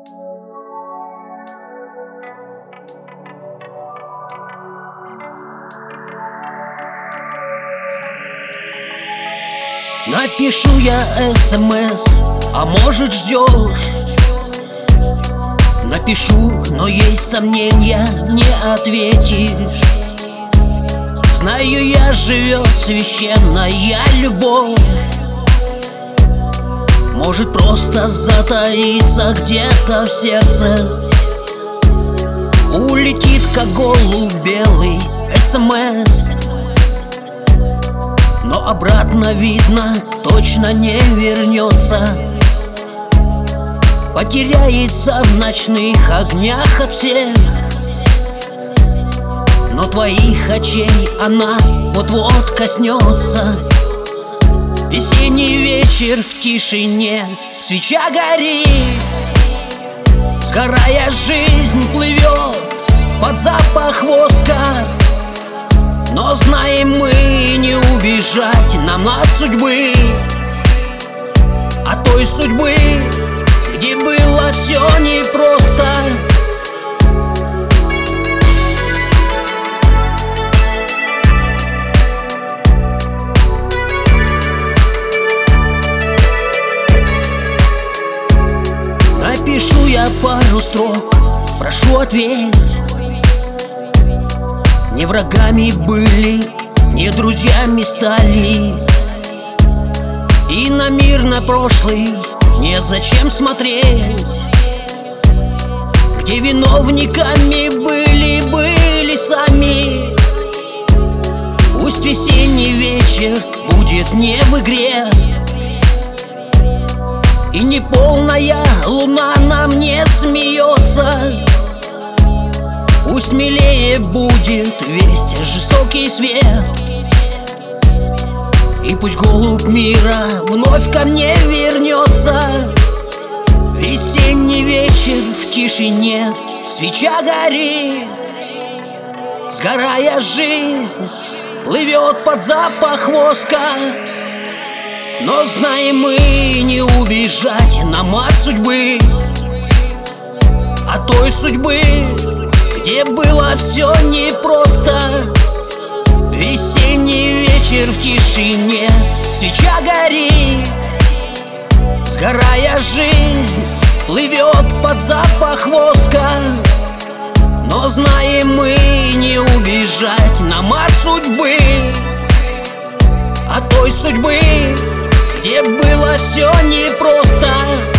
Напишу я СМС, а может ждешь? Напишу, но есть сомнения, не ответишь. Знаю я, живет священная любовь. Может просто затаиться где-то в сердце. Улетит, как голубь белый, СМС. Но обратно, видно, точно не вернется. Потеряется в ночных огнях от всех. Но твоих очей она вот-вот коснется. Весенний вечер в тишине, свеча горит. Сгорая, жизнь плывет под запах воска. Но знаем мы, не убежать нам от судьбы. От той судьбы, где было все непросто. Напишу я пару строк, прошу ответь. Не врагами были, не друзьями стали. И на мир, на прошлый незачем смотреть. Где виновниками были сами. Пусть весенний вечер будет не в игре. И неполная луна нам не смеется. Пусть милее будет весь жестокий свет. И пусть голубь мира вновь ко мне вернется. Весенний вечер в тишине, свеча горит. Сгорая, жизнь плывет под запах воска. Но знаем мы, не убежать нам от судьбы. От той судьбы, где было все непросто. Весенний вечер в тишине, свеча горит. Сгорая, жизнь плывет под запах воска. Но знаем мы, не убежать нам от судьбы. От той судьбы, где было все непросто.